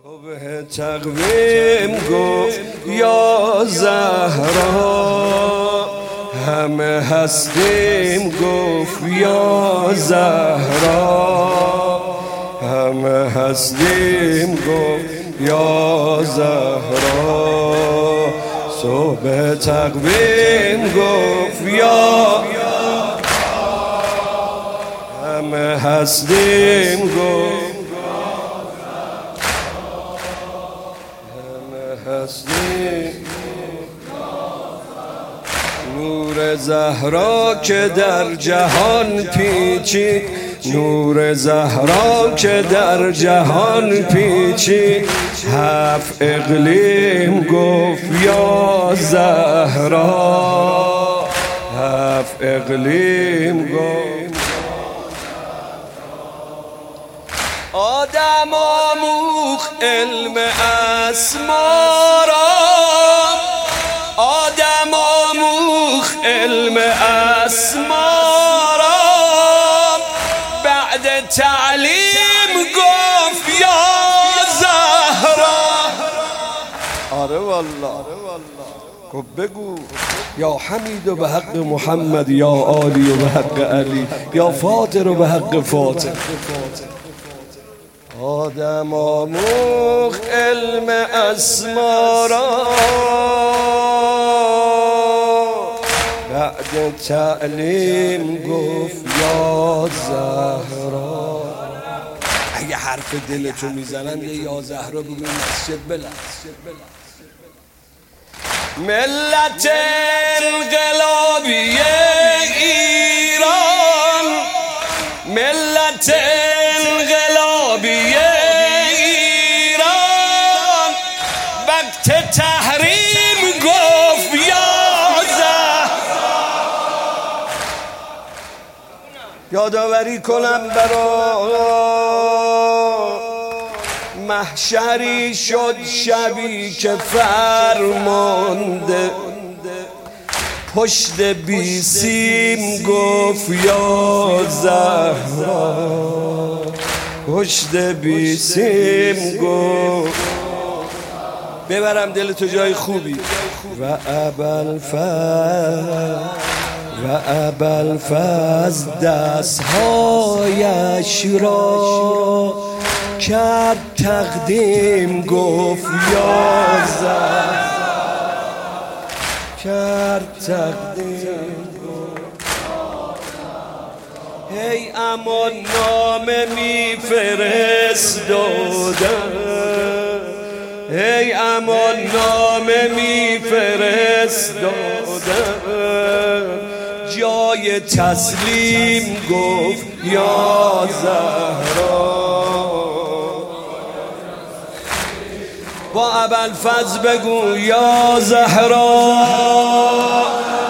صبح تقویم گفت یا زهرا، همه هستیم گفت یا زهرا، همه هستیم گفت یا زهرا. صبح تقویم گفت یا همه هستیم گفت نور زهرا که در جهان پیچید، نور زهرا که در جهان پیچید، هفت اقلیم گفت یا زهرا، هفت اقلیم گفت. آدم آموخت علم اسما را، آدم آموخت علم اسما را، بعد تعلیم گفت یا زهرا. آره والله خب بگو یا حمید و به حق محمد، یا عالی و به حق علی، یا فاطر و به حق فاطر. آدم آموخت علم اسما را، بعد تعلیم گفت یا زهرا. اگه حرف دلتو میزنن یه یا زهرا بگو مسجد بلند. ملت انقلابی ایران، ملت انقلابی ایران، وقت تحریم گفت یا زهرا. یادآوری کنم برا محشری شد شبی که فرمانده، پشت بی سیم گفت یا زهرا، پشت بی سیم گفت. ببرم دل تو جای خوبی. و ابوالفضل دستهایش را کرد تقدیم گفت یا زهرا، کرد تقدیم گفت. هی امان نامه میفرستادم، هی امان نامه میفرستادم، جای تسلیم گفت یا زهرا. با ابوالفضل بگو یا زهرا.